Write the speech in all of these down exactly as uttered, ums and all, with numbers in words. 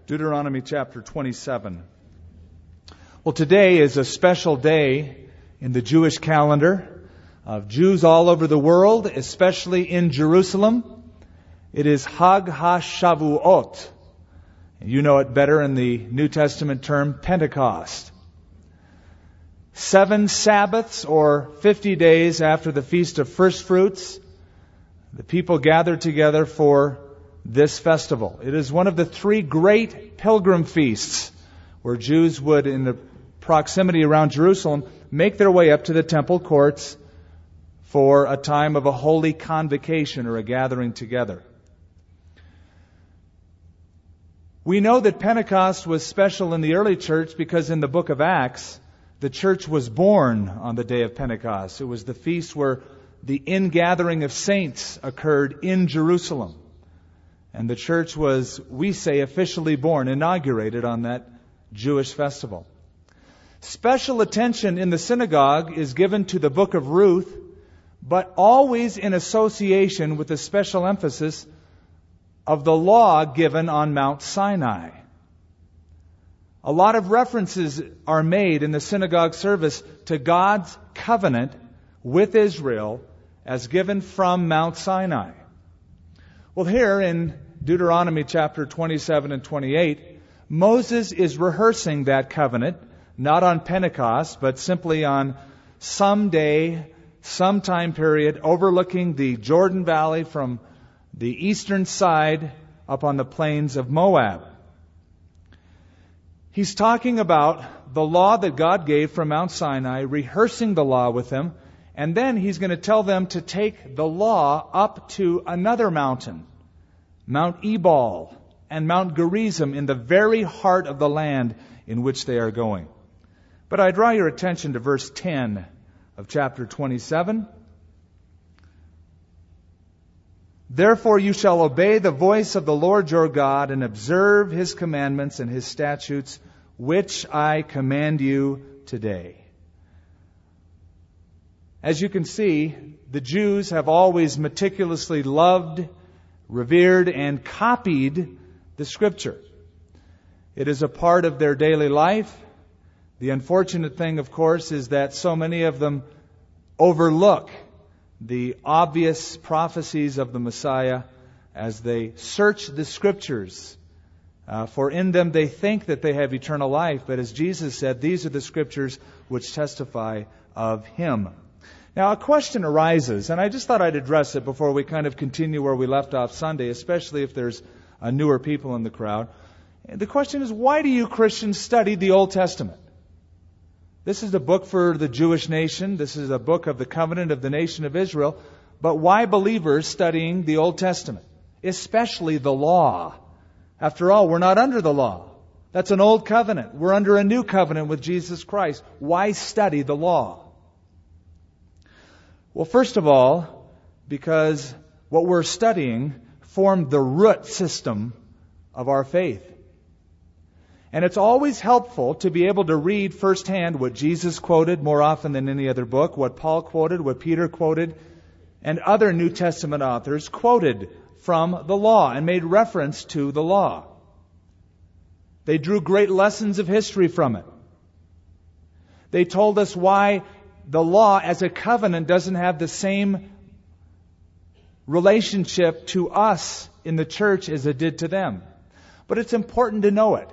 Deuteronomy chapter twenty-seven. Well, today is a special day in the Jewish calendar of Jews all over the world, especially in Jerusalem. It is Hag HaShavuot. You know it better in the New Testament term Pentecost. Seven Sabbaths or fifty days after the Feast of First Fruits, the people gathered together for this festival. It is one of the three great pilgrim feasts where Jews would, in the proximity around Jerusalem, make their way up to the temple courts for a time of a holy convocation or a gathering together. We know that Pentecost was special in the early church because in the book of Acts, the church was born on the day of Pentecost. It was the feast where the ingathering of saints occurred in Jerusalem. And the church was, we say, officially born, inaugurated on that Jewish festival. Special attention in the synagogue is given to the book of Ruth, but always in association with a special emphasis of the law given on Mount Sinai. A lot of references are made in the synagogue service to God's covenant with Israel as given from Mount Sinai. Well, here in Deuteronomy chapter twenty-seven and twenty-eight, Moses is rehearsing that covenant, not on Pentecost, but simply on some day, some time period, overlooking the Jordan Valley from the eastern side up on the plains of Moab. He's talking about the law that God gave from Mount Sinai, rehearsing the law with them, and then he's going to tell them to take the law up to another mountain, Mount Ebal and Mount Gerizim, in the very heart of the land in which they are going. But I draw your attention to verse ten of chapter twenty-seven. Therefore you shall obey the voice of the Lord your God and observe His commandments and His statutes, which I command you today. As you can see, the Jews have always meticulously loved, revered, and copied the Scripture. It is a part of their daily life. The unfortunate thing, of course, is that so many of them overlook the obvious prophecies of the Messiah as they search the Scriptures. Uh, for in them they think that they have eternal life, but as Jesus said, these are the Scriptures which testify of Him. Now, a question arises, and I just thought I'd address it before we kind of continue where we left off Sunday, especially if there's uh, newer people in the crowd. And the question is, why do you Christians study the Old Testament? This is a book for the Jewish nation. This is a book of the covenant of the nation of Israel. But why believers studying the Old Testament? Especially the law. After all, we're not under the law. That's an old covenant. We're under a new covenant with Jesus Christ. Why study the law? Well, first of all, because what we're studying formed the root system of our faith. And it's always helpful to be able to read firsthand what Jesus quoted more often than any other book, what Paul quoted, what Peter quoted, and other New Testament authors quoted from the law and made reference to the law. They drew great lessons of history from it. They told us why the law as a covenant doesn't have the same relationship to us in the church as it did to them. But it's important to know it.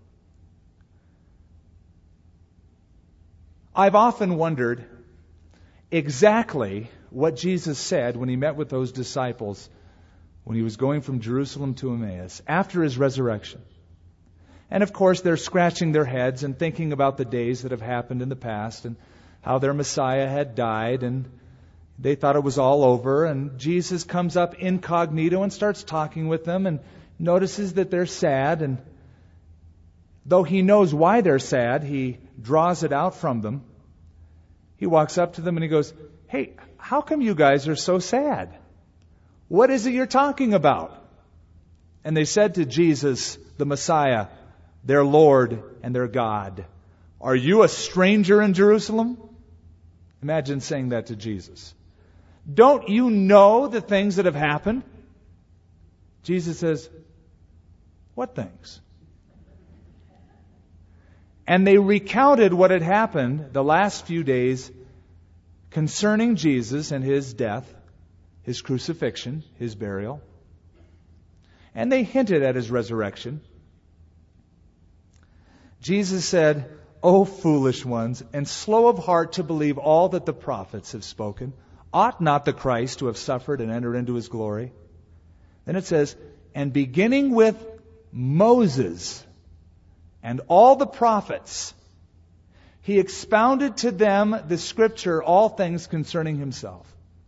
I've often wondered exactly what Jesus said when He met with those disciples when He was going from Jerusalem to Emmaus after His resurrection. And of course, they're scratching their heads and thinking about the days that have happened in the past and how their Messiah had died, and they thought it was all over. And Jesus comes up incognito and starts talking with them and notices that they're sad. And though He knows why they're sad, He draws it out from them. He walks up to them and He goes, "Hey, how come you guys are so sad? What is it you're talking about?" And they said to Jesus, the Messiah, their Lord and their God, "Are you a stranger in Jerusalem?" Imagine saying that to Jesus. "Don't you know the things that have happened?" Jesus says, "What things?" And they recounted what had happened the last few days concerning Jesus and His death, His crucifixion, His burial. And they hinted at His resurrection. Jesus said, "O foolish ones, and slow of heart to believe all that the prophets have spoken. Ought not the Christ to have suffered and enter into His glory?" Then it says, "And beginning with Moses and all the prophets, He expounded to them the Scripture, all things concerning Himself."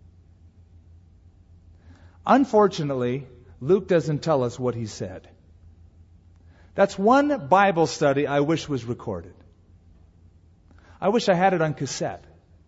Unfortunately, Luke doesn't tell us what he said. That's one Bible study I wish was recorded. I wish I had it on cassette.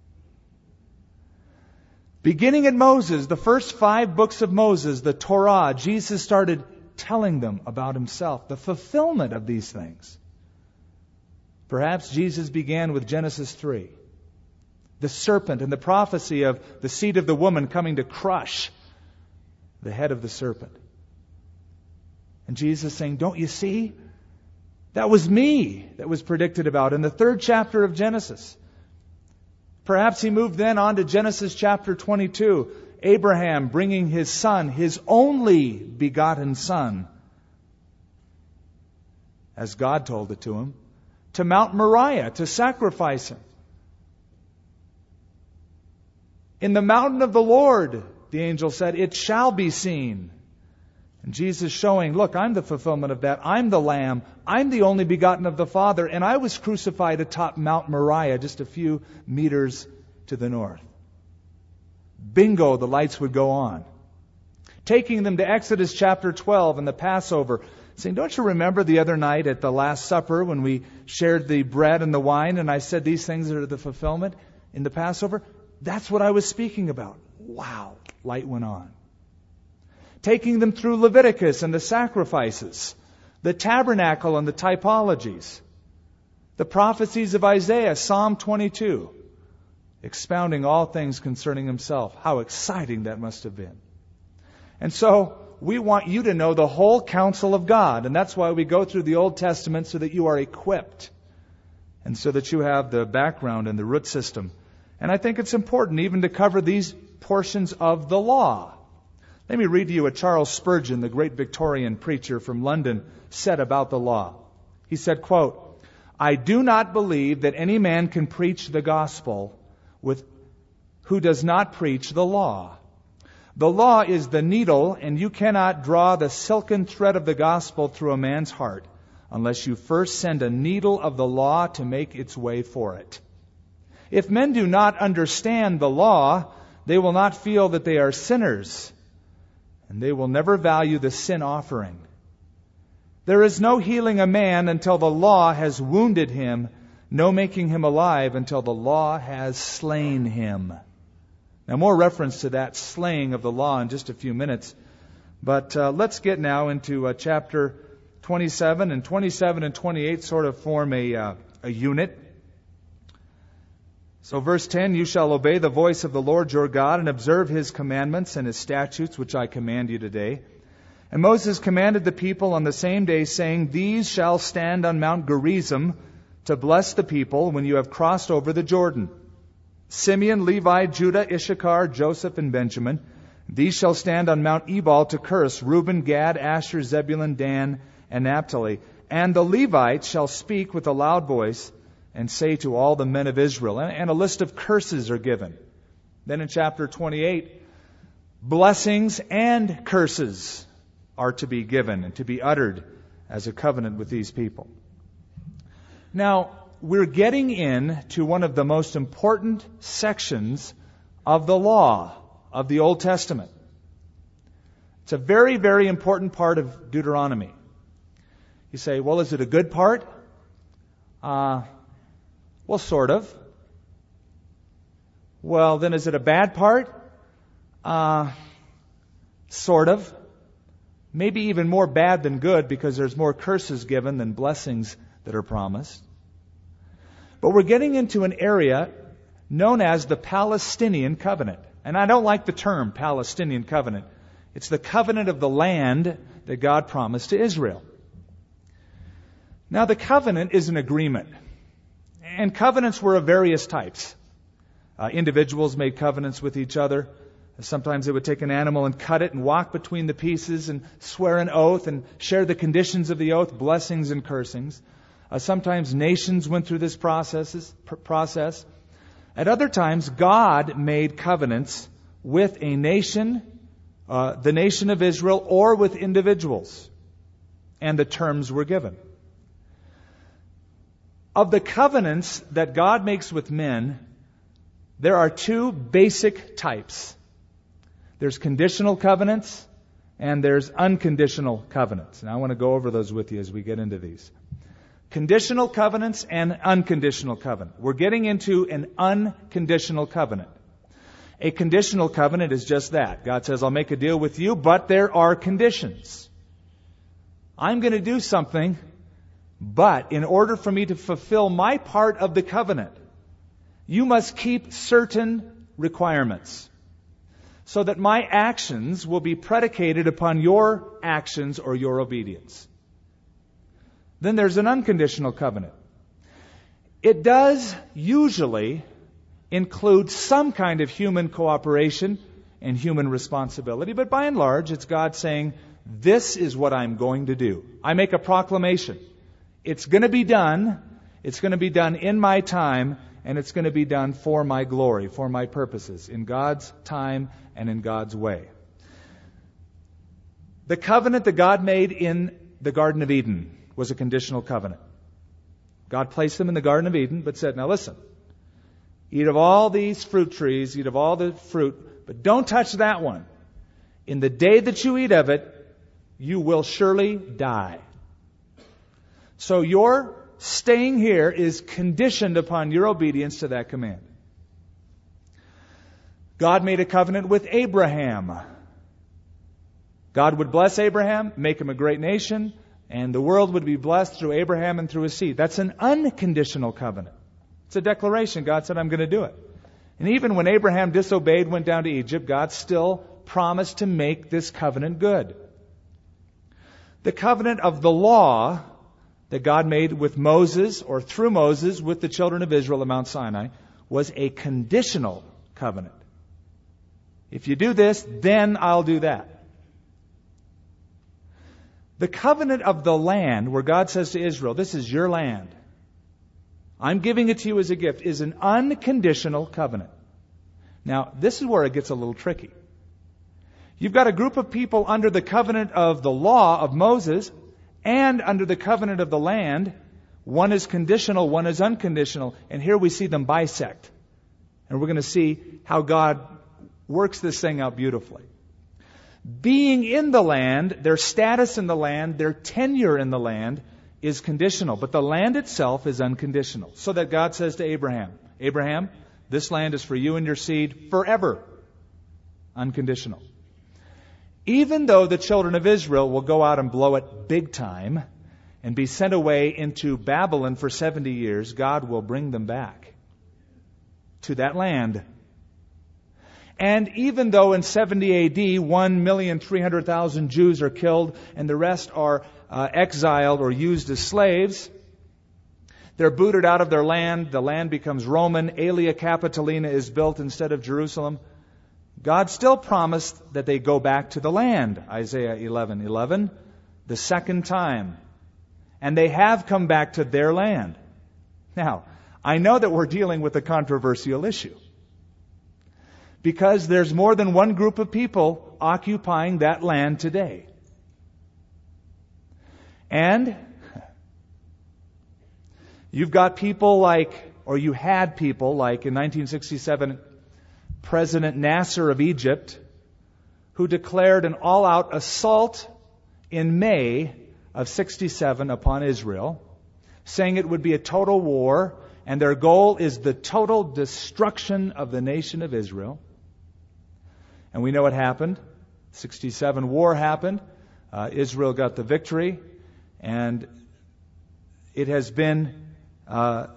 Beginning at Moses, the first five books of Moses, the Torah, Jesus started telling them about Himself, the fulfillment of these things. Perhaps Jesus began with Genesis three, the serpent and the prophecy of the seed of the woman coming to crush the head of the serpent. And Jesus saying, "Don't you see? That was me that was predicted about in the third chapter of Genesis." Perhaps He moved then on to Genesis chapter twenty-two, Abraham bringing his son, his only begotten son, as God told it to him, to Mount Moriah to sacrifice him. "In the mountain of the Lord," the angel said, "it shall be seen." And Jesus showing, "Look, I'm the fulfillment of that. I'm the Lamb. I'm the only begotten of the Father. And I was crucified atop Mount Moriah, just a few meters to the north." Bingo, the lights would go on. Taking them to Exodus chapter twelve and the Passover, saying, "Don't you remember the other night at the Last Supper when we shared the bread and the wine and I said these things are the fulfillment in the Passover? That's what I was speaking about." Wow, light went on. Taking them through Leviticus and the sacrifices, the tabernacle and the typologies, the prophecies of Isaiah, Psalm twenty-two, expounding all things concerning Himself. How exciting that must have been. And so, we want you to know the whole counsel of God. And that's why we go through the Old Testament, so that you are equipped. And so that you have the background and the root system. And I think it's important even to cover these portions of the law. Let me read to you what Charles Spurgeon, the great Victorian preacher from London, said about the law. He said, quote, "I do not believe that any man can preach the gospel with who does not preach the law. The law is the needle, and you cannot draw the silken thread of the gospel through a man's heart unless you first send a needle of the law to make its way for it. If men do not understand the law, they will not feel that they are sinners, and they will never value the sin offering. There is no healing a man until the law has wounded him, no making him alive until the law has slain him." Now, more reference to that slaying of the law in just a few minutes. But uh, let's get now into uh, chapter twenty-seven. And twenty-seven and twenty-eight sort of form a, uh, a unit. So verse ten, "You shall obey the voice of the Lord your God and observe His commandments and His statutes, which I command you today. And Moses commanded the people on the same day, saying, These shall stand on Mount Gerizim to bless the people when you have crossed over the Jordan. Simeon, Levi, Judah, Issachar, Joseph, and Benjamin. These shall stand on Mount Ebal to curse Reuben, Gad, Asher, Zebulun, Dan, and Naphtali. And the Levites shall speak with a loud voice and say to all the men of Israel." And, and a list of curses are given. Then in chapter twenty-eight, blessings and curses are to be given and to be uttered as a covenant with these people. Now, we're getting in to one of the most important sections of the law of the Old Testament. It's a very, very important part of Deuteronomy. You say, well, is it a good part? Uh, well, sort of. Well, then is it a bad part? Uh, sort of. Maybe even more bad than good, because there's more curses given than blessings that are promised. But we're getting into an area known as the Palestinian covenant. And I don't like the term Palestinian covenant. It's the covenant of the land that God promised to Israel. Now, the covenant is an agreement. And covenants were of various types. Uh, individuals made covenants with each other. Sometimes they would take an animal and cut it and walk between the pieces and swear an oath and share the conditions of the oath, blessings and cursings. Uh, sometimes nations went through this processes, pr- process. At other times, God made covenants with a nation, uh, the nation of Israel, or with individuals. And the terms were given. Of the covenants that God makes with men, there are two basic types. There's conditional covenants and there's unconditional covenants. And I want to go over those with you as we get into these. Conditional covenants and unconditional covenant. We're getting into an unconditional covenant. A conditional covenant is just that. God says, I'll make a deal with you, but there are conditions. I'm going to do something, but in order for me to fulfill my part of the covenant, you must keep certain requirements so that my actions will be predicated upon your actions or your obedience. Then there's an unconditional covenant. It does usually include some kind of human cooperation and human responsibility, but by and large, it's God saying, this is what I'm going to do. I make a proclamation. It's going to be done. It's going to be done in my time, and it's going to be done for my glory, for my purposes, in God's time and in God's way. The covenant that God made in the Garden of Eden was a conditional covenant. God placed them in the Garden of Eden, but said, now listen, eat of all these fruit trees, eat of all the fruit, but don't touch that one. In the day that you eat of it, you will surely die. So your staying here is conditioned upon your obedience to that command. God made a covenant with Abraham. God would bless Abraham, make him a great nation, and the world would be blessed through Abraham and through his seed. That's an unconditional covenant. It's a declaration. God said, I'm going to do it. And even when Abraham disobeyed, went down to Egypt, God still promised to make this covenant good. The covenant of the law that God made with Moses, or through Moses, with the children of Israel at Mount Sinai, was a conditional covenant. If you do this, then I'll do that. The covenant of the land, where God says to Israel, this is your land, I'm giving it to you as a gift, is an unconditional covenant. Now, this is where it gets a little tricky. You've got a group of people under the covenant of the law of Moses and under the covenant of the land. One is conditional, one is unconditional. And here we see them bisect. And we're going to see how God works this thing out beautifully. Being in the land, their status in the land, their tenure in the land is conditional. But the land itself is unconditional. So that God says to Abraham, Abraham, this land is for you and your seed forever. Unconditional. Even though the children of Israel will go out and blow it big time and be sent away into Babylon for seventy years, God will bring them back to that land. And even though in seventy A D, one million three hundred thousand Jews are killed and the rest are uh, exiled or used as slaves, they're booted out of their land. The land becomes Roman. Aelia Capitolina is built instead of Jerusalem. God still promised that they go back to the land, Isaiah eleven eleven, the second time. And they have come back to their land. Now, I know that we're dealing with a controversial issue, because there's more than one group of people occupying that land today. And you've got people like, or you had people like in nineteen sixty-seven, President Nasser of Egypt, who declared an all-out assault in May of sixty-seven upon Israel, saying it would be a total war, and their goal is the total destruction of the nation of Israel. And we know what happened. sixty-seven war happened. Uh, Israel got the victory, and it has been, uh,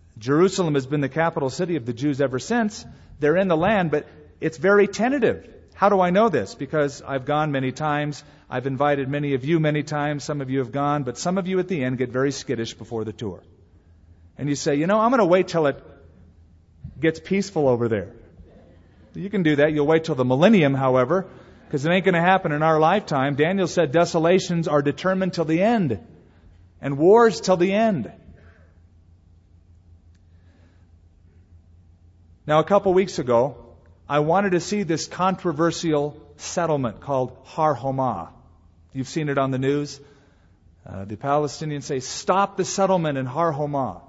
Jerusalem has been the capital city of the Jews ever since. They're in the land, but it's very tentative. How do I know this? Because I've gone many times. I've invited many of you many times. Some of you have gone, but some of you at the end get very skittish before the tour. And you say, you know, I'm going to wait till it gets peaceful over there. You can do that. You'll wait till the millennium, however, because it ain't going to happen in our lifetime. Daniel said desolations are determined till the end, and wars till the end. Now, a couple weeks ago, I wanted to see this controversial settlement called Har Homa. You've seen it on the news. Uh, the Palestinians say, stop the settlement in Har Homa.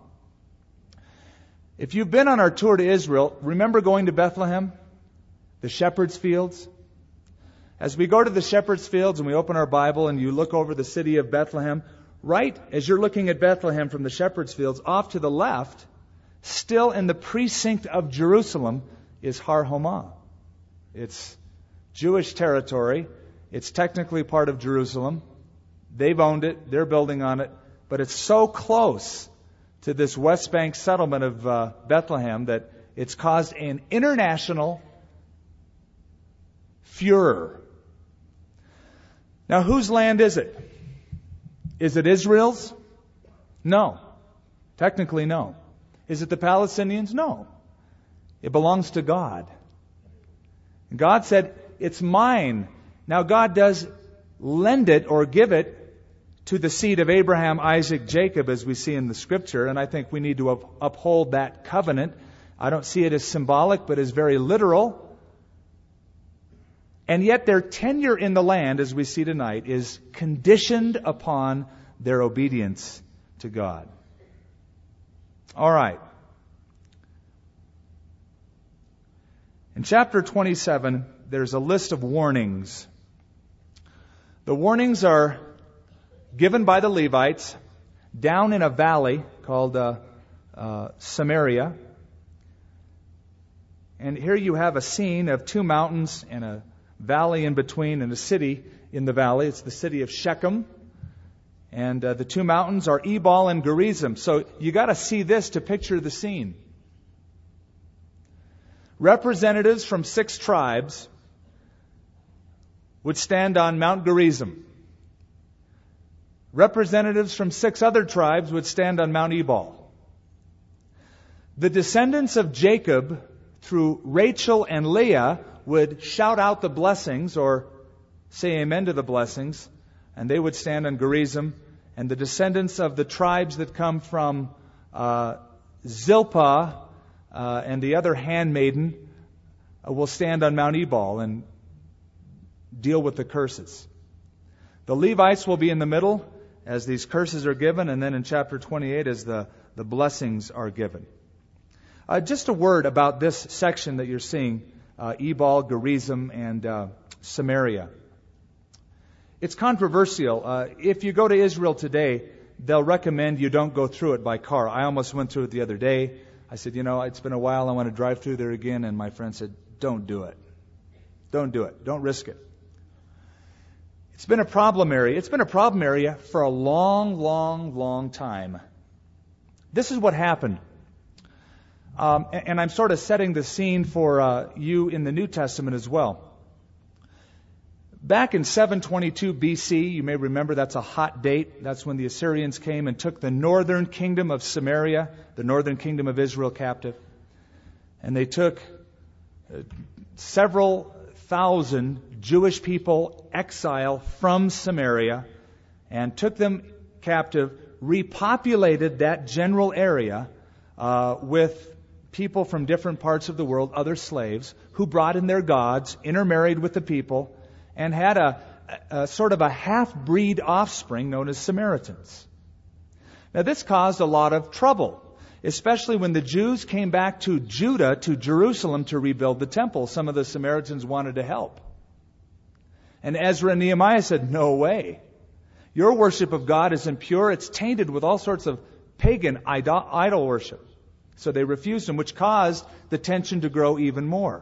If you've been on our tour to Israel, remember going to Bethlehem? The shepherd's fields? As we go to the shepherd's fields and we open our Bible and you look over the city of Bethlehem, right as you're looking at Bethlehem from the shepherd's fields, off to the left, still in the precinct of Jerusalem, is Har Homa. It's Jewish territory. It's technically part of Jerusalem. They've owned it. They're building on it. But it's so close to this West Bank settlement of uh, Bethlehem that it's caused an international furor. Now, whose land is it? Is it Israel's? No. Technically, no. Is it the Palestinians? No. It belongs to God. God said, it's mine. Now, God does lend it or give it to the seed of Abraham, Isaac, Jacob, as we see in the Scripture, and I think we need to up- uphold that covenant. I don't see it as symbolic, but as very literal. And yet their tenure in the land, as we see tonight, is conditioned upon their obedience to God. All right. In chapter twenty-seven, there's a list of warnings. The warnings are given by the Levites down in a valley called uh, uh, Samaria. And here you have a scene of two mountains and a valley in between and a city in the valley. It's the city of Shechem. And uh, the two mountains are Ebal and Gerizim. So you got to see this to picture the scene. Representatives from six tribes would stand on Mount Gerizim. Representatives from six other tribes would stand on Mount Ebal. The descendants of Jacob, through Rachel and Leah, would shout out the blessings or say amen to the blessings, and they would stand on Gerizim. And the descendants of the tribes that come from uh, Zilpah uh, and the other handmaiden uh, will stand on Mount Ebal and deal with the curses. The Levites will be in the middle as these curses are given, and then in chapter twenty-eight as the, the blessings are given. Uh, just a word about this section that you're seeing, uh, Ebal, Gerizim, and uh, Samaria. It's controversial. Uh, if you go to Israel today, they'll recommend you don't go through it by car. I almost went through it the other day. I said, you know, it's been a while. I want to drive through there again. And my friend said, don't do it. Don't do it. Don't risk it. It's been a problem area. It's been a problem area for a long, long, long time. This is what happened. Um, and, and I'm sort of setting the scene for uh, you in the New Testament as well. Back in seven twenty-two B C, you may remember that's a hot date. That's when the Assyrians came and took the northern kingdom of Samaria, the northern kingdom of Israel, captive. And they took uh, several thousand Jewish people exile from Samaria and took them captive, repopulated that general area uh, with people from different parts of the world, other slaves, who brought in their gods, intermarried with the people, and had a, a sort of a half-breed offspring known as Samaritans. Now this caused a lot of trouble, especially when the Jews came back to Judah, to Jerusalem, to rebuild the temple. Some of the Samaritans wanted to help. And Ezra and Nehemiah said, no way. Your worship of God is impure. It's tainted with all sorts of pagan idol, idol worship. So they refused him, which caused the tension to grow even more.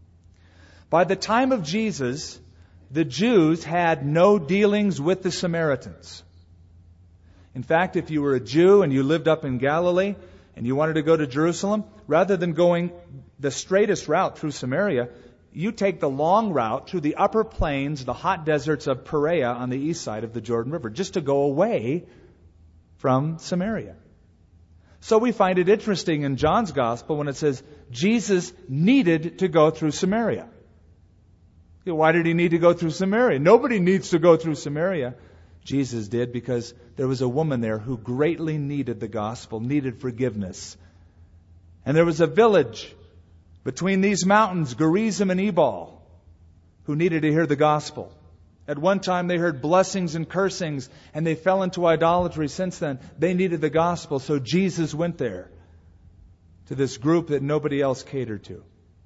By the time of Jesus, the Jews had no dealings with the Samaritans. In fact, if you were a Jew and you lived up in Galilee and you wanted to go to Jerusalem, rather than going the straightest route through Samaria, you take the long route through the upper plains, the hot deserts of Perea on the east side of the Jordan River, just to go away from Samaria. So we find it interesting in John's Gospel when it says Jesus needed to go through Samaria. Why did he need to go through Samaria? Nobody needs to go through Samaria. Jesus did, because there was a woman there who greatly needed the gospel, needed forgiveness. And there was a village between these mountains, Gerizim and Ebal, who needed to hear the gospel. At one time they heard blessings and cursings, and they fell into idolatry. Since then, they needed the gospel, so Jesus went there to this group that nobody else catered to.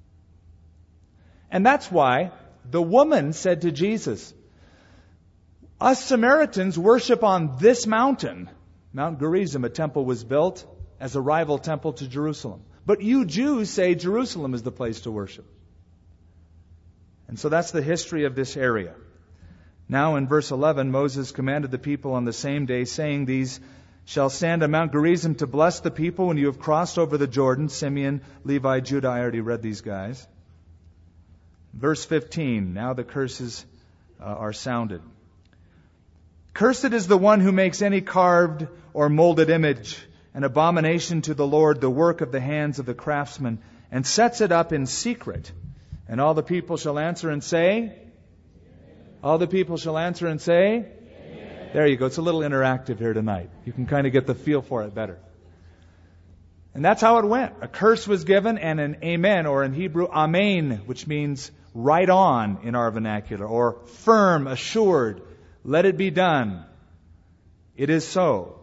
And that's why the woman said to Jesus, us Samaritans worship on this mountain. Mount Gerizim, a temple was built as a rival temple to Jerusalem. But you Jews say Jerusalem is the place to worship. And so that's the history of this area. Now in verse eleven, Moses commanded the people on the same day, saying, these shall stand on Mount Gerizim to bless the people when you have crossed over the Jordan. Simeon, Levi, Judah, I already read these guys. Verse fifteen, now the curses uh, are sounded. Cursed is the one who makes any carved or molded image, an abomination to the Lord, the work of the hands of the craftsman, and sets it up in secret. And all the people shall answer and say, all the people shall answer and say, Amen. There you go. It's a little interactive here tonight. You can kind of get the feel for it better. And that's how it went. A curse was given and an amen, or in Hebrew, amen, which means right on in our vernacular, or firm, assured, let it be done. It is so.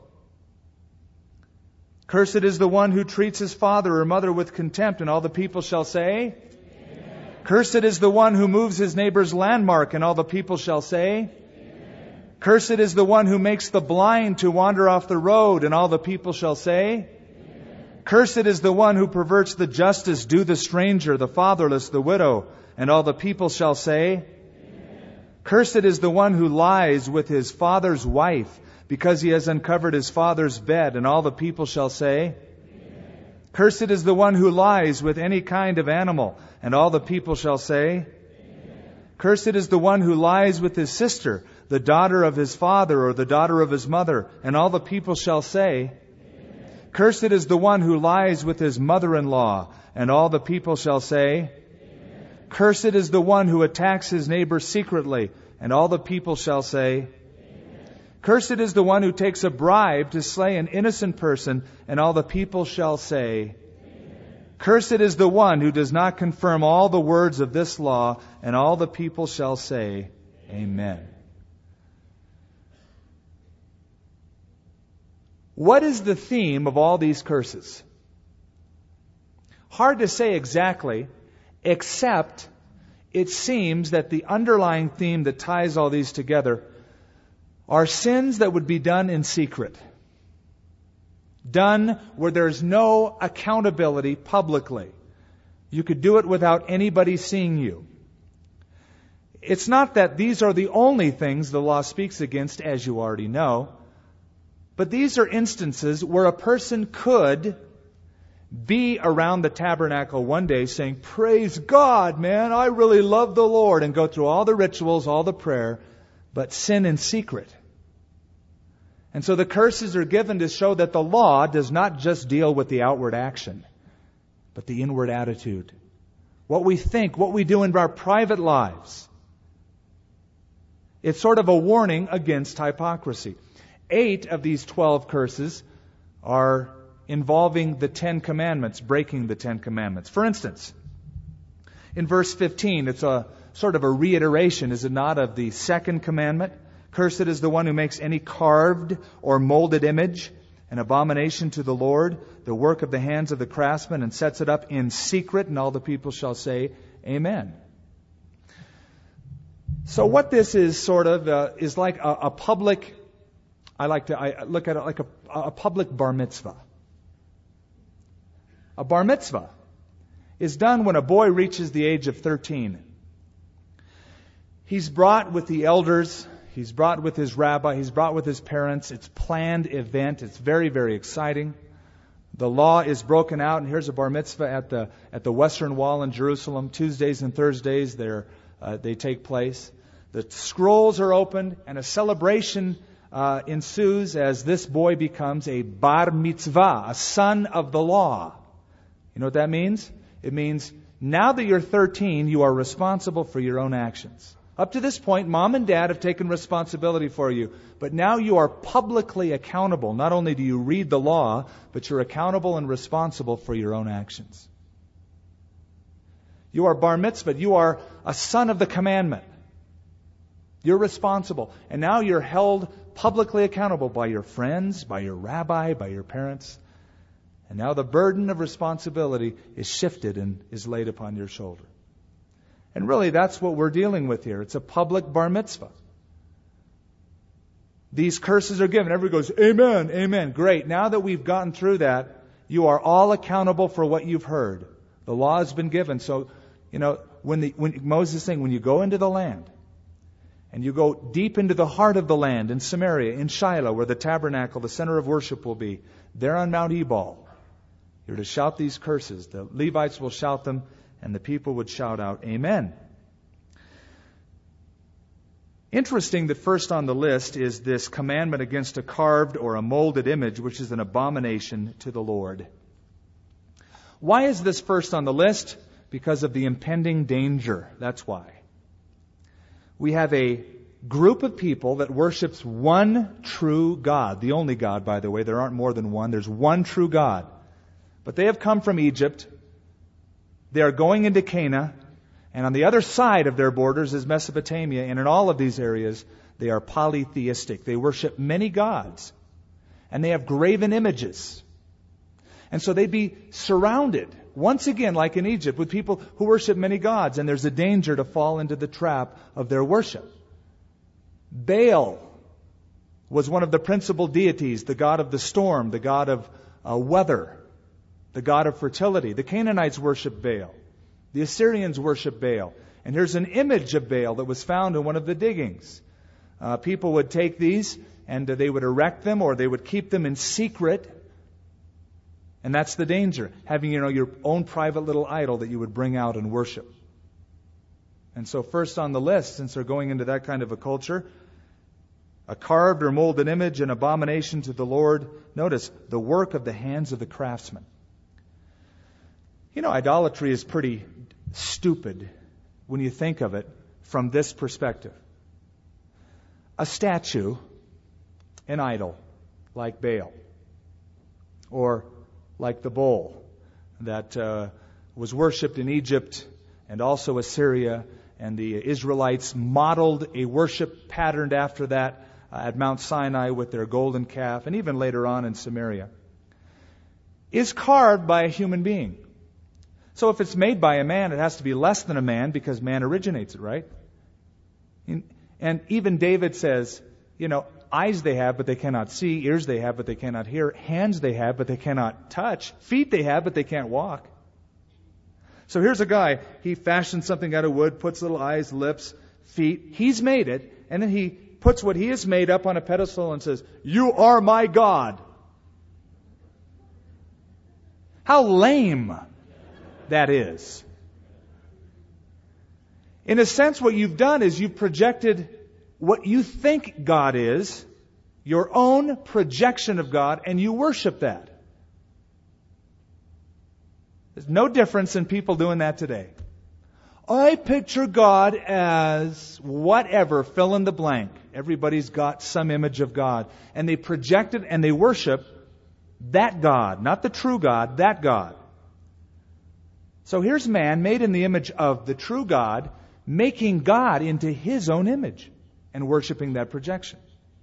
Cursed is the one who treats his father or mother with contempt, and all the people shall say, Amen. Cursed is the one who moves his neighbor's landmark, and all the people shall say, Amen. Cursed is the one who makes the blind to wander off the road, and all the people shall say, Amen. Cursed is the one who perverts the justice due the stranger, the fatherless, the widow, and all the people shall say, Amen. Cursed is the one who lies with his father's wife, because he has uncovered his father's bed, and all the people shall say, Amen. Cursed is the one who lies with any kind of animal, and all the people shall say, Amen. Cursed is the one who lies with his sister, the daughter of his father or the daughter of his mother, and all the people shall say, Amen. Cursed is the one who lies with his mother-in-law, and all the people shall say, Amen. Cursed is the one who attacks his neighbor secretly, and all the people shall say, Cursed is the one who takes a bribe to slay an innocent person, and all the people shall say, Amen. Cursed is the one who does not confirm all the words of this law, and all the people shall say, Amen. What is the theme of all these curses? Hard to say exactly, except it seems that the underlying theme that ties all these together are sins that would be done in secret. Done where there's no accountability publicly. You could do it without anybody seeing you. It's not that these are the only things the law speaks against, as you already know. But these are instances where a person could be around the tabernacle one day saying, praise God, man, I really love the Lord, and go through all the rituals, all the prayer, but sin in secret. And so the curses are given to show that the law does not just deal with the outward action, but the inward attitude. What we think, what we do in our private lives. It's sort of a warning against hypocrisy. Eight of these twelve curses are involving the Ten Commandments, breaking the Ten Commandments. For instance, in verse fifteen, it's a sort of a reiteration, is it not, of the second commandment? Cursed is the one who makes any carved or molded image, an abomination to the Lord, the work of the hands of the craftsman, and sets it up in secret, and all the people shall say, Amen. So what this is sort of uh, is like a, a public, I like to I look at it like a, a public bar mitzvah. A bar mitzvah is done when a boy reaches the age of thirteen. He's brought with the elders. He's brought with his rabbi. He's brought with his parents. It's a planned event. It's very, very exciting. the law is broken out, and here's a bar mitzvah at the at the Western Wall in Jerusalem. Tuesdays and Thursdays, they're, uh, they take place. The scrolls are opened, and a celebration uh, ensues as this boy becomes a bar mitzvah, a son of the law. You know what that means? It means now that you're thirteen, you are responsible for your own actions. Up to this point, mom and dad have taken responsibility for you. But now you are publicly accountable. Not only do you read the law, but you're accountable and responsible for your own actions. You are bar mitzvah. You are a son of the commandment. You're responsible. And now you're held publicly accountable by your friends, by your rabbi, by your parents. And now the burden of responsibility is shifted and is laid upon your shoulder. And really, that's what we're dealing with here. It's a public bar mitzvah. These curses are given. Everybody goes, amen, amen. Great. Now that we've gotten through that, you are all accountable for what you've heard. The law has been given. So, you know, when, the, when Moses is saying, when you go into the land, and you go deep into the heart of the land, in Samaria, in Shiloh, where the tabernacle, the center of worship will be, there on Mount Ebal, you're to shout these curses. The Levites will shout them, and the people would shout out, amen. Interesting that first on the list is this commandment against a carved or a molded image, which is an abomination to the Lord. Why is this first on the list? Because of the impending danger. That's why. We have a group of people that worships one true God. The only God, by the way. There aren't more than one. There's one true God. But they have come from Egypt. They are going into Canaan. And on the other side of their borders is Mesopotamia. And in all of these areas, they are polytheistic. They worship many gods. And they have graven images. And so they'd be surrounded, once again, like in Egypt, with people who worship many gods. And there's a danger to fall into the trap of their worship. Baal was one of the principal deities, the god of the storm, the god of uh, weather, the god of fertility. The Canaanites worship Baal. The Assyrians worship Baal. And here's an image of Baal that was found in one of the diggings. Uh, people would take these and uh, they would erect them, or they would keep them in secret. And that's the danger. Having, you know, your own private little idol that you would bring out and worship. And so first on the list, since they're going into that kind of a culture, a carved or molded image, an abomination to the Lord. Notice, the work of the hands of the craftsman. You know, idolatry is pretty stupid when you think of it from this perspective. A statue, an idol, like Baal, or like the bull that uh, was worshipped in Egypt and also Assyria, and the Israelites modeled a worship patterned after that uh, at Mount Sinai with their golden calf, and even later on in Samaria, is carved by a human being. So if it's made by a man, it has to be less than a man because man originates it, right? And even David says, you know, eyes they have, but they cannot see. Ears they have, but they cannot hear. Hands they have, but they cannot touch. Feet they have, but they can't walk. So here's a guy. He fashioned something out of wood, puts little eyes, lips, feet. He's made it. And then he puts what he has made up on a pedestal and says, "You are my God." How lame that is. In a sense, what you've done is you've projected what you think God is, your own projection of God, and you worship that. There's no difference in people doing that today. I picture God as whatever, fill in the blank. Everybody's got some image of God. And they project it and they worship that God, not the true God, that God. So here's man made in the image of the true God, making God into his own image and worshiping that projection.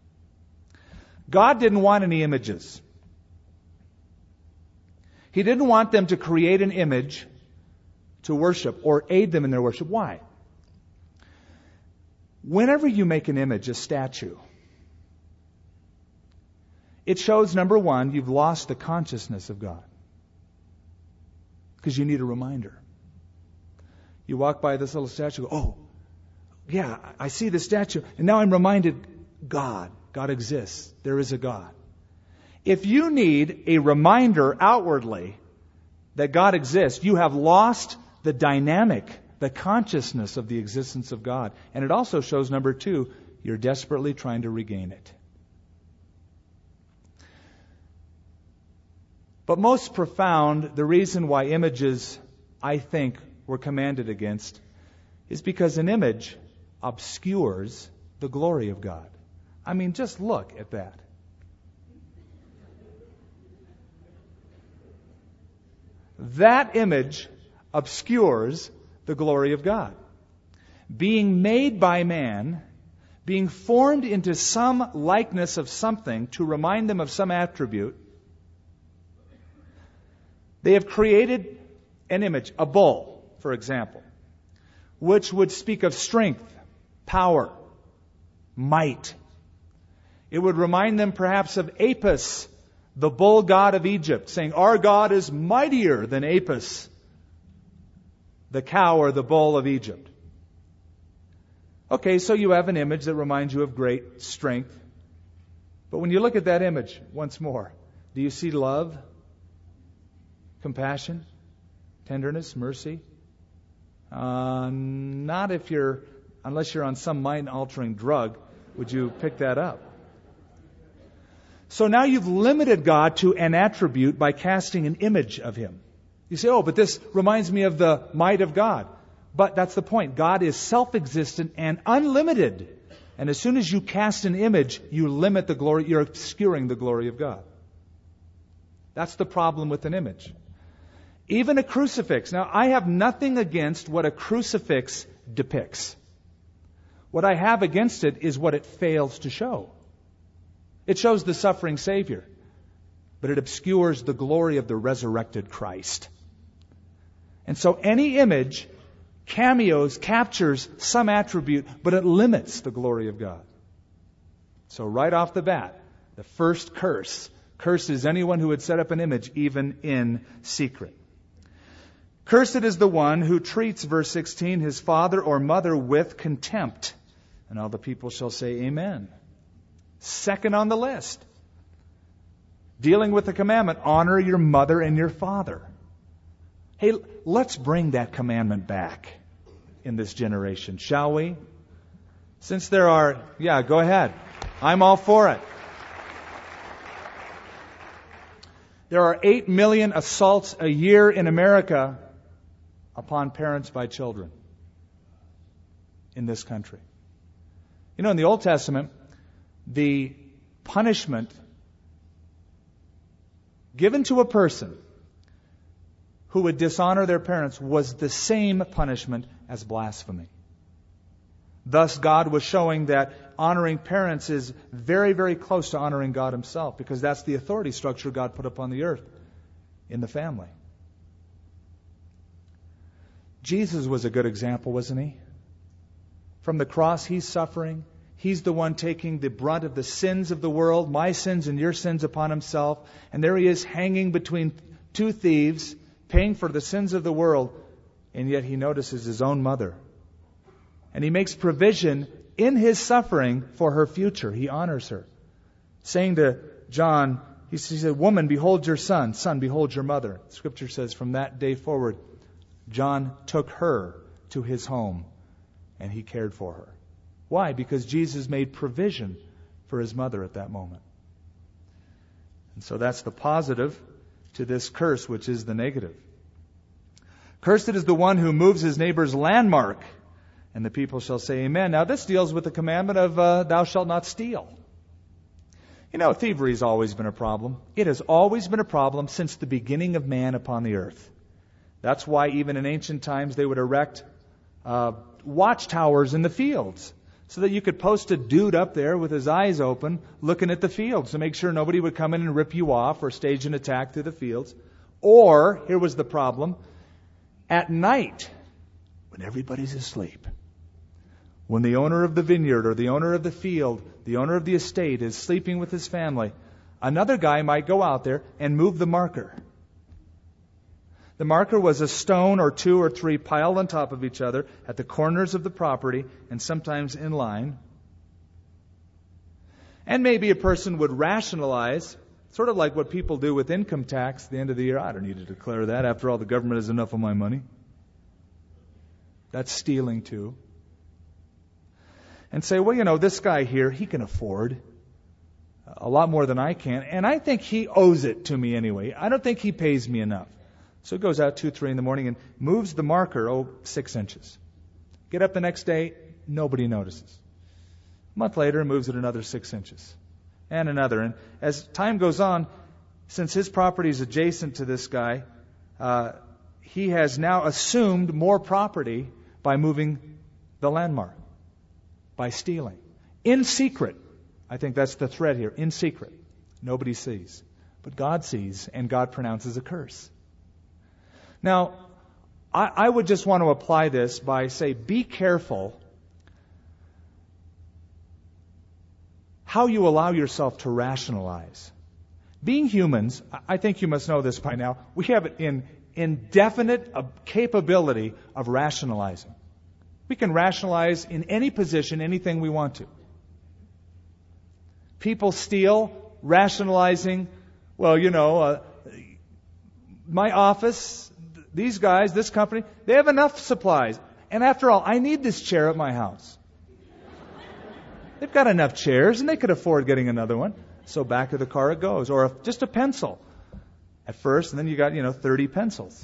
God didn't want any images. He didn't want them to create an image to worship or aid them in their worship. Why? Whenever you make an image, a statue, it shows, number one, you've lost the consciousness of God. Because you need a reminder. You walk by this little statue, go, oh, yeah, I see the statue, and now I'm reminded God. God exists. There is a God. If you need a reminder outwardly that God exists, you have lost the dynamic, the consciousness of the existence of God. And it also shows, number two, you're desperately trying to regain it. But most profound, the reason why images, I think, were commanded against is because an image obscures the glory of God. I mean, just look at that. That image obscures the glory of God. Being made by man, being formed into some likeness of something to remind them of some attribute, they have created an image, a bull, for example, which would speak of strength, power, might. It would remind them perhaps of Apis, the bull god of Egypt, saying, our God is mightier than Apis, the cow or the bull of Egypt. Okay, so you have an image that reminds you of great strength. But when you look at that image once more, do you see love, compassion, tenderness, mercy? Uh, not if you're, unless you're on some mind-altering drug, would you pick that up? So now you've limited God to an attribute by casting an image of Him. You say, oh, but this reminds me of the might of God. But that's the point. God is self-existent and unlimited. And as soon as you cast an image, you limit the glory, you're obscuring the glory of God. That's the problem with an image. Even a crucifix. Now, I have nothing against what a crucifix depicts. What I have against it is what it fails to show. It shows the suffering Savior, but it obscures the glory of the resurrected Christ. And so any image cameos, captures some attribute, but it limits the glory of God. So right off the bat, the first curse, cursed is anyone who would set up an image even in secret. Cursed is the one who treats, verse sixteen, his father or mother with contempt. And all the people shall say, amen. Second on the list, dealing with the commandment, honor your mother and your father. Hey, let's bring that commandment back in this generation, shall we? Since there are, yeah, go ahead. I'm all for it. There are eight million assaults a year in America upon parents by children in this country. You know, in the Old Testament, the punishment given to a person who would dishonor their parents was the same punishment as blasphemy. Thus, God was showing that honoring parents is very, very close to honoring God Himself, because that's the authority structure God put upon the earth in the family. Jesus was a good example, wasn't He? From the cross, He's suffering. He's the one taking the brunt of the sins of the world, my sins and your sins, upon Himself. And there He is hanging between two thieves, paying for the sins of the world. And yet He notices His own mother. And He makes provision in His suffering for her future. He honors her. Saying to John, He said, woman, behold your son. Son, behold your mother. Scripture says from that day forward, John took her to his home and he cared for her. Why? Because Jesus made provision for His mother at that moment. And so that's the positive to this curse, which is the negative. Cursed is the one who moves his neighbor's landmark, and the people shall say, amen. Now this deals with the commandment of uh, thou shalt not steal. You know, thievery has always been a problem. It has always been a problem since the beginning of man upon the earth. That's why even in ancient times they would erect uh, watchtowers in the fields, so that you could post a dude up there with his eyes open looking at the fields to make sure nobody would come in and rip you off or stage an attack through the fields. Or, here was the problem, at night, when everybody's asleep, when the owner of the vineyard or the owner of the field, the owner of the estate is sleeping with his family, another guy might go out there and move the marker. The marker was a stone or two or three piled on top of each other at the corners of the property and sometimes in line. And maybe a person would rationalize Sort of like what people do with income tax at the end of the year. I don't need to declare that. After all, the government has enough of my money. That's stealing too. And say, well, you know, this guy here, he can afford a lot more than I can, and I think he owes it to me anyway. I don't think he pays me enough. So he goes out two, three in the morning and moves the marker, oh, six inches. Get up the next day, nobody notices. A month later, moves it another six inches. And another. And as time goes on, since his property is adjacent to this guy, uh, he has now assumed more property by moving the landmark, by stealing. In secret. I think that's the thread here. In secret. Nobody sees. But God sees, and God pronounces a curse. Now, I, I would just want to apply this by, say, be careful how you allow yourself to rationalize. Being humans, I think you must know this by now, we have an indefinite capability of rationalizing. We can rationalize in any position anything we want to. People steal, rationalizing, well, you know, uh, my office, these guys, this company, they have enough supplies. And after all, I need this chair at my house. They've got enough chairs, and they could afford getting another one. So back of the car it goes. Or just a pencil at first, and then you got, you know, thirty pencils.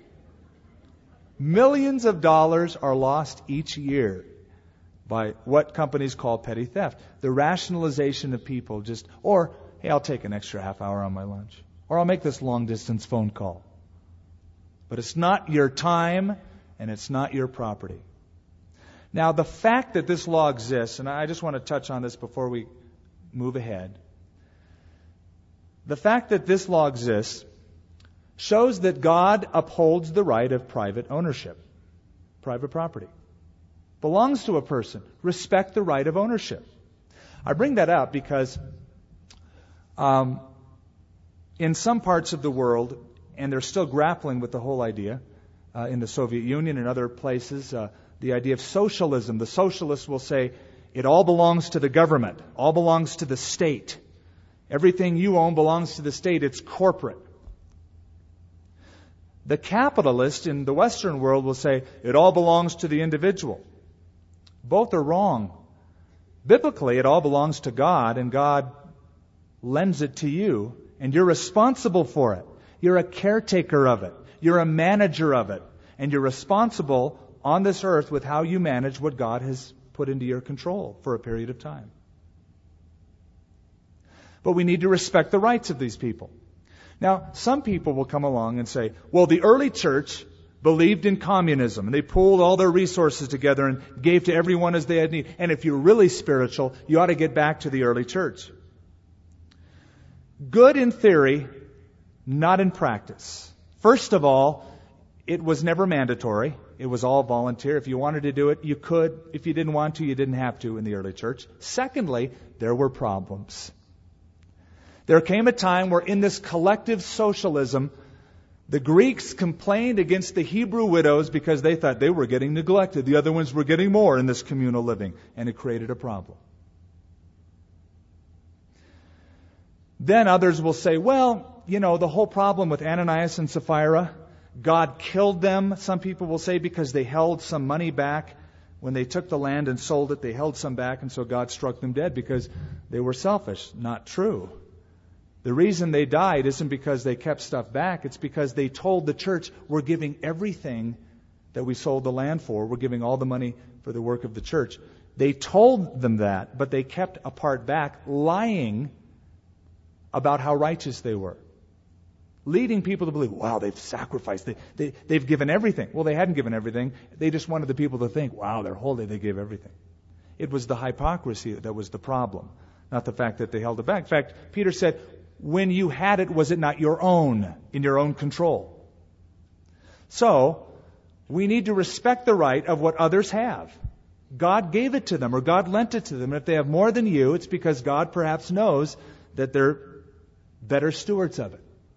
Millions of dollars are lost each year by what companies call petty theft. The rationalization of people just, or, hey, I'll take an extra half hour on my lunch. Or I'll make this long-distance phone call. But it's not your time, and it's not your property. Now, the fact that this law exists, and I just want to touch on this before we move ahead. The fact that this law exists shows that God upholds the right of private ownership. Private property belongs to a person. Respect the right of ownership. I bring that up because um, in some parts of the world, and they're still grappling with the whole idea, uh, in the Soviet Union and other places, uh, the idea of socialism. The socialists will say, it all belongs to the government. All belongs to the state. Everything you own belongs to the state. It's corporate. The capitalist in the Western world will say, it all belongs to the individual. Both are wrong. Biblically, it all belongs to God, and God lends it to you, and you're responsible for it. You're a caretaker of it. You're a manager of it. And you're responsible on this earth with how you manage what God has put into your control for a period of time. But we need to respect the rights of these people. Now, some people will come along and say, well, the early church believed in communism, and they pooled all their resources together and gave to everyone as they had need. And if you're really spiritual, you ought to get back to the early church. Good in theory, not in practice. First of all, it was never mandatory. It was all volunteer. If you wanted to do it, you could. If you didn't want to, you didn't have to in the early church. Secondly, there were problems. There came a time where in this collective socialism, the Greeks complained against the Hebrew widows because they thought they were getting neglected. The other ones were getting more in this communal living, and it created a problem. Then others will say, well, you know, the whole problem with Ananias and Sapphira, God killed them, some people will say, because they held some money back. When they took the land and sold it, they held some back, and so God struck them dead because they were selfish. Not true. The reason they died isn't because they kept stuff back. It's because they told the church, we're giving everything that we sold the land for. We're giving all the money for the work of the church. They told them that, but they kept a part back, lying about how righteous they were. Leading people to believe, wow, they've sacrificed. They, they, they've given everything. Well, they hadn't given everything. They just wanted the people to think, wow, they're holy. They gave everything. It was the hypocrisy that was the problem, not the fact that they held it back. In fact, Peter said, when you had it, was it not your own, in your own control? So, we need to respect the right of what others have. God gave it to them, or God lent it to them. And if they have more than you, it's because God perhaps knows that they're better stewards of it.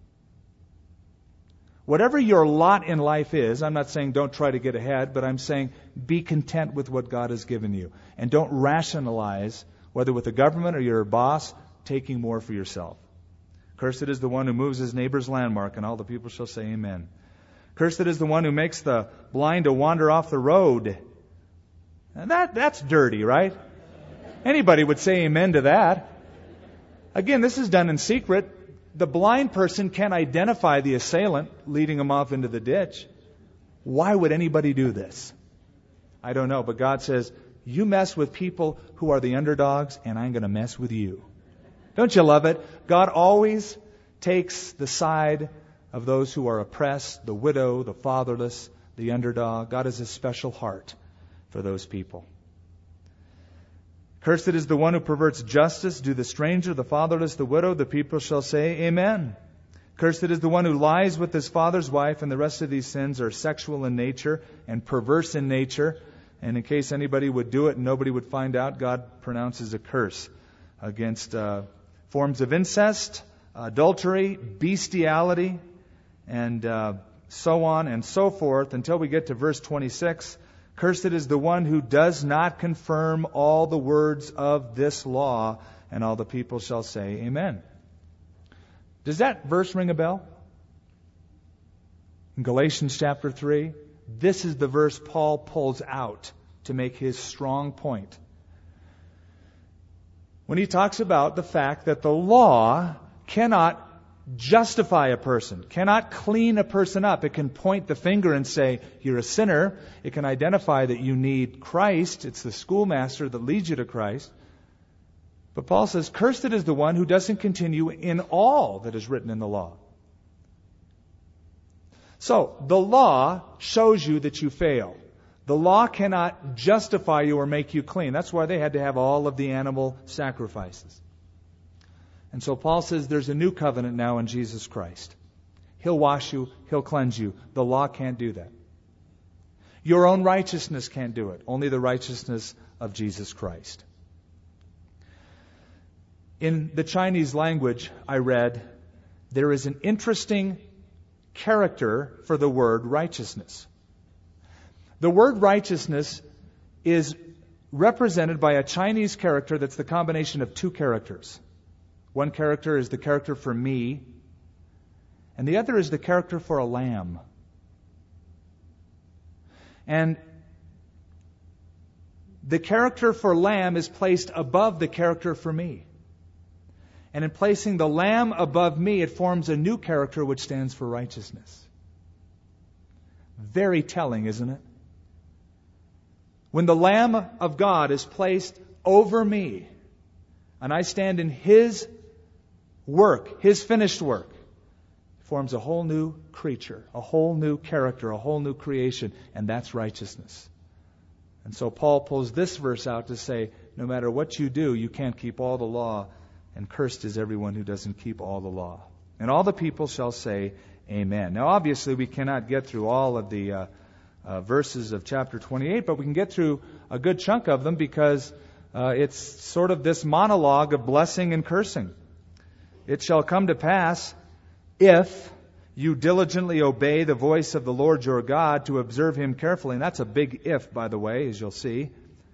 Whatever your lot in life is, I'm not saying don't try to get ahead, but I'm saying be content with what God has given you. And don't rationalize, whether with the government or your boss, taking more for yourself. Cursed is the one who moves his neighbor's landmark, and all the people shall say amen. Cursed is the one who makes the blind to wander off the road. And that, that's dirty, right? Anybody would say amen to that. Again, this is done in secret. The blind person can't identify the assailant leading him off into the ditch. Why would anybody do this? I don't know, but God says, you mess with people who are the underdogs, and I'm going to mess with you. Don't you love it? God always takes the side of those who are oppressed, the widow, the fatherless, the underdog. God has a special heart for those people. Cursed is the one who perverts justice. Do the stranger, the fatherless, the widow. The people shall say, amen. Cursed is the one who lies with his father's wife, and the rest of these sins are sexual in nature and perverse in nature. And in case anybody would do it and nobody would find out, God pronounces a curse against uh, forms of incest, adultery, bestiality, and uh, so on and so forth, until we get to verse twenty-six. Cursed is the one who does not confirm all the words of this law, and all the people shall say, amen. Does that verse ring a bell? In Galatians chapter three, this is the verse Paul pulls out to make his strong point. When he talks about the fact that the law cannot justify a person, cannot clean a person up. It can point the finger and say, you're a sinner. It can identify that you need Christ. It's the schoolmaster that leads you to Christ. But Paul says, cursed is the one who doesn't continue in all that is written in the law. So, the law shows you that you fail. The law cannot justify you or make you clean. That's why they had to have all of the animal sacrifices. And so Paul says there's a new covenant now in Jesus Christ. He'll wash you. He'll cleanse you. The law can't do that. Your own righteousness can't do it. Only the righteousness of Jesus Christ. In the Chinese language I read, there is an interesting character for the word righteousness. The word righteousness is represented by a Chinese character that's the combination of two characters. One character is the character for me, and the other is the character for a lamb. And the character for lamb is placed above the character for me. And in placing the lamb above me, it forms a new character which stands for righteousness. Very telling, isn't it? When the Lamb of God is placed over me, and I stand in His work, His finished work, it forms a whole new creature, a whole new character, a whole new creation, and that's righteousness. And so Paul pulls this verse out to say, no matter what you do, you can't keep all the law, and cursed is everyone who doesn't keep all the law. And all the people shall say, amen. Now obviously we cannot get through all of the uh, uh, verses of chapter twenty-eight, but we can get through a good chunk of them because uh, it's sort of this monologue of blessing and cursing. It shall come to pass, if you diligently obey the voice of the Lord your God to observe Him carefully, and that's a big if, by the way, as you'll see,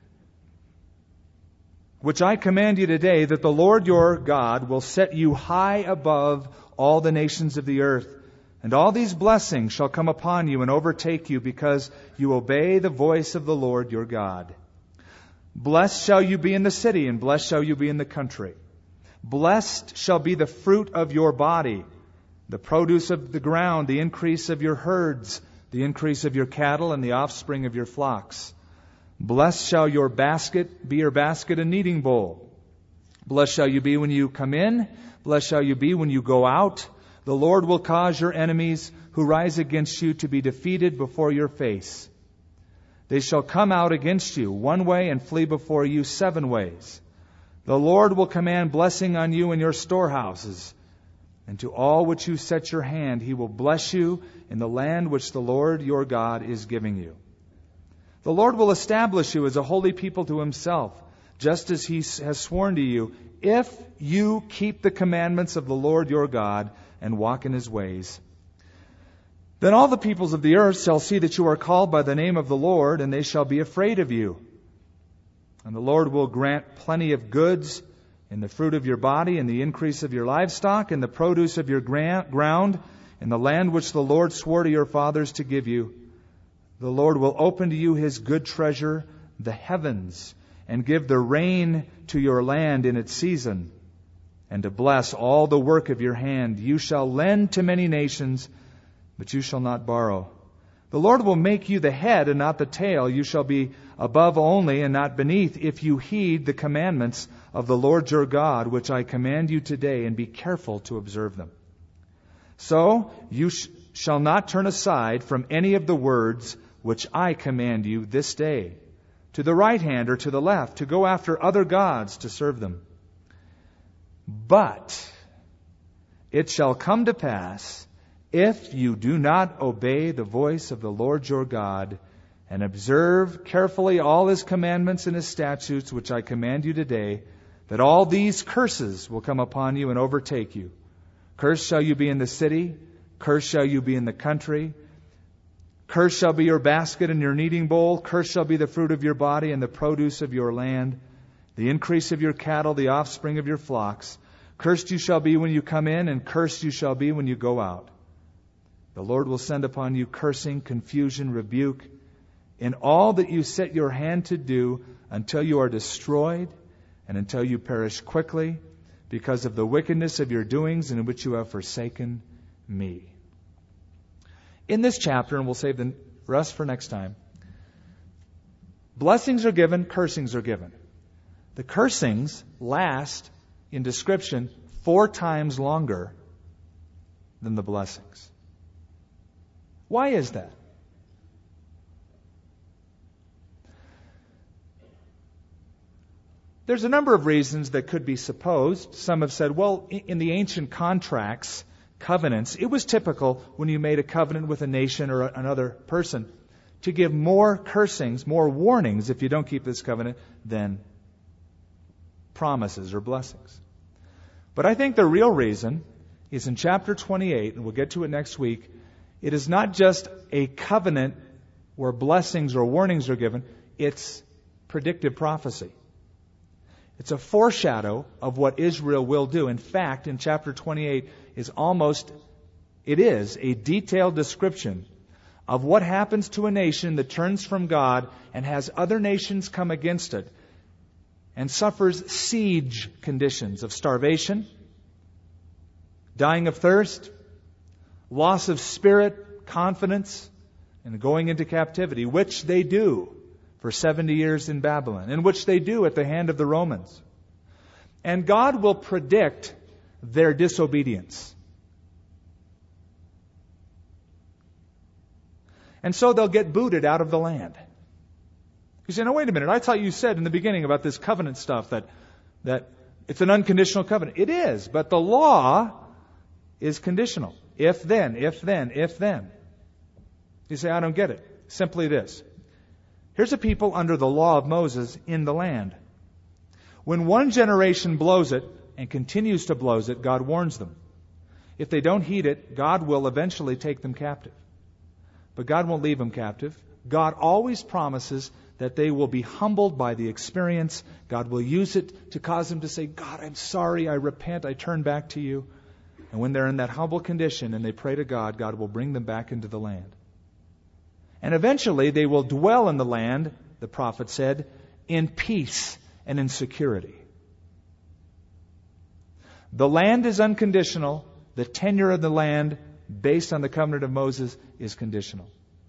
which I command you today, that the Lord your God will set you high above all the nations of the earth. And all these blessings shall come upon you and overtake you because you obey the voice of the Lord your God. Blessed shall you be in the city, and blessed shall you be in the country. Blessed shall be the fruit of your body, the produce of the ground, the increase of your herds, the increase of your cattle, and the offspring of your flocks. Blessed shall your basket be your basket and kneading bowl. Blessed shall you be when you come in. Blessed shall you be when you go out. The Lord will cause your enemies who rise against you to be defeated before your face. They shall come out against you one way and flee before you seven ways. The Lord will command blessing on you in your storehouses, and to all which you set your hand He will bless you in the land which the Lord your God is giving you. The Lord will establish you as a holy people to Himself, just as He has sworn to you, if you keep the commandments of the Lord your God and walk in His ways. Then all the peoples of the earth shall see that you are called by the name of the Lord, and they shall be afraid of you. And the Lord will grant plenty of goods in the fruit of your body, in the increase of your livestock, in the produce of your gra- ground, in the land which the Lord swore to your fathers to give you. The Lord will open to you His good treasure, the heavens, and give the rain to your land in its season, and to bless all the work of your hand. You shall lend to many nations, but you shall not borrow. The Lord will make you the head and not the tail. You shall be above only and not beneath, if you heed the commandments of the Lord your God, which I command you today, and be careful to observe them. So you sh- shall not turn aside from any of the words which I command you this day, to the right hand or to the left, to go after other gods to serve them. But it shall come to pass, if you do not obey the voice of the Lord your God, and observe carefully all His commandments and His statutes, which I command you today, that all these curses will come upon you and overtake you. Cursed shall you be in the city, cursed shall you be in the country. Cursed shall be your basket and your kneading bowl. Cursed shall be the fruit of your body and the produce of your land, the increase of your cattle, the offspring of your flocks. Cursed you shall be when you come in, and cursed you shall be when you go out. The Lord will send upon you cursing, confusion, rebuke, in all that you set your hand to do, until you are destroyed and until you perish quickly, because of the wickedness of your doings in which you have forsaken me. In this chapter, and we'll save the rest for next time, blessings are given, cursings are given. The cursings last, in description, four times longer than the blessings. Why is that? There's a number of reasons that could be supposed. Some have said, well, in the ancient contracts, covenants, it was typical when you made a covenant with a nation or another person to give more cursings, more warnings if you don't keep this covenant than promises or blessings. But I think the real reason is in chapter twenty-eight, and we'll get to it next week. It is not just a covenant where blessings or warnings are given. It's predictive prophecy. It's a foreshadow of what Israel will do. In fact, in chapter twenty-eight is almost, it is a detailed description of what happens to a nation that turns from God and has other nations come against it and suffers siege conditions of starvation, dying of thirst, loss of spirit, confidence, and going into captivity, which they do for seventy years in Babylon, and which they do at the hand of the Romans. And God will predict their disobedience. And so they'll get booted out of the land. You say, no, wait a minute, I thought you said in the beginning about this covenant stuff that, that it's an unconditional covenant. It is, but the law is conditional. If then, if then, if then. You say, I don't get it. Simply this. Here's a people under the law of Moses in the land. When one generation blows it and continues to blows it, God warns them. If they don't heed it, God will eventually take them captive. But God won't leave them captive. God always promises that they will be humbled by the experience. God will use it to cause them to say, God, I'm sorry, I repent, I turn back to you. And when they're in that humble condition and they pray to God, God will bring them back into the land. And eventually they will dwell in the land, the prophet said, in peace and in security. The land is unconditional. The tenure of the land, based on the covenant of Moses, is conditional.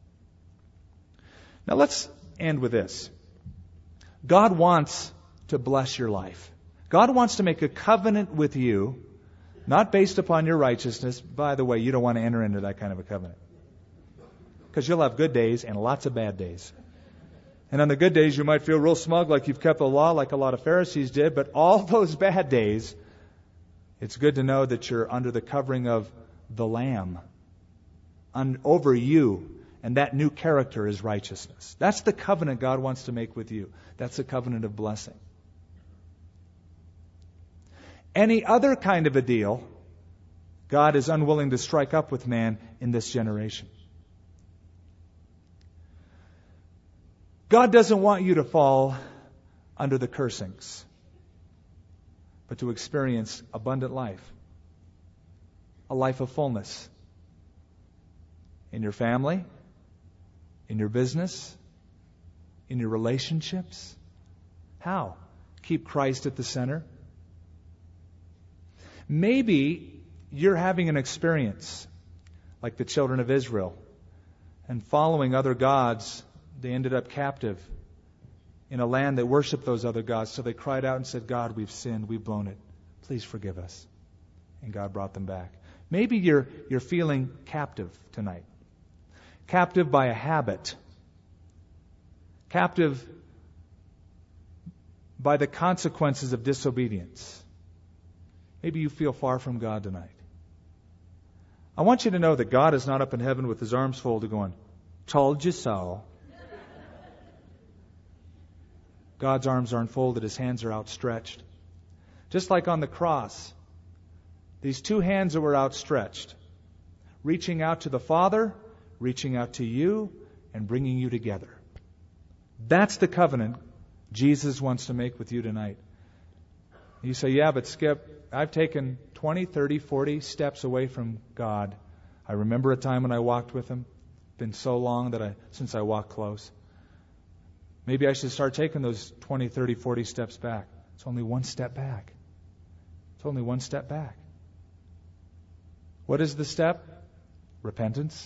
Now let's end with this. God wants to bless your life. God wants to make a covenant with you, not based upon your righteousness. By the way, you don't want to enter into that kind of a covenant, because you'll have good days and lots of bad days. And on the good days, you might feel real smug, like you've kept the law, like a lot of Pharisees did. But all those bad days, it's good to know that you're under the covering of the Lamb un- over you. And that new character is righteousness. That's the covenant God wants to make with you. That's the covenant of blessing. Any other kind of a deal, God is unwilling to strike up with man in this generation. God doesn't want you to fall under the cursings. but to experience abundant life, a life of fullness in your family, in your business, in your relationships. How? Keep Christ at the center. Maybe you're having an experience like the children of Israel, and following other gods, they ended up captive in a land that worshiped those other gods. So they cried out and said, God, we've sinned, we've blown it. Please forgive us. And God brought them back. Maybe you're you're feeling captive tonight. Captive by a habit. Captive by the consequences of disobedience. Maybe you feel far from God tonight. I want you to know that God is not up in heaven with His arms folded going, told you so. God's arms are unfolded, His hands are outstretched. Just like on the cross, these two hands that were outstretched, reaching out to the Father, reaching out to you, and bringing you together. That's the covenant Jesus wants to make with you tonight. You say, yeah, but Skip, I've taken twenty, thirty, forty steps away from God. I remember a time when I walked with Him. It's been so long that I since I walked close. Maybe I should start taking those twenty, thirty, forty steps back. It's only one step back. It's only one step back. What is the step? Repentance.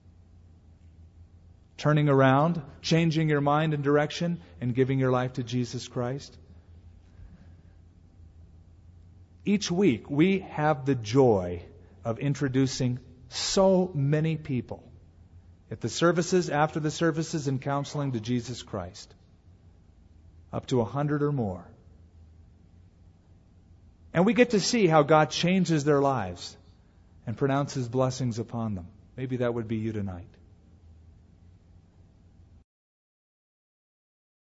Turning around, changing your mind and direction, and giving your life to Jesus Christ. Each week, we have the joy of introducing so many people at the services, after the services, and counseling to Jesus Christ. Up to a hundred or more. And we get to see how God changes their lives and pronounces blessings upon them. Maybe that would be you tonight.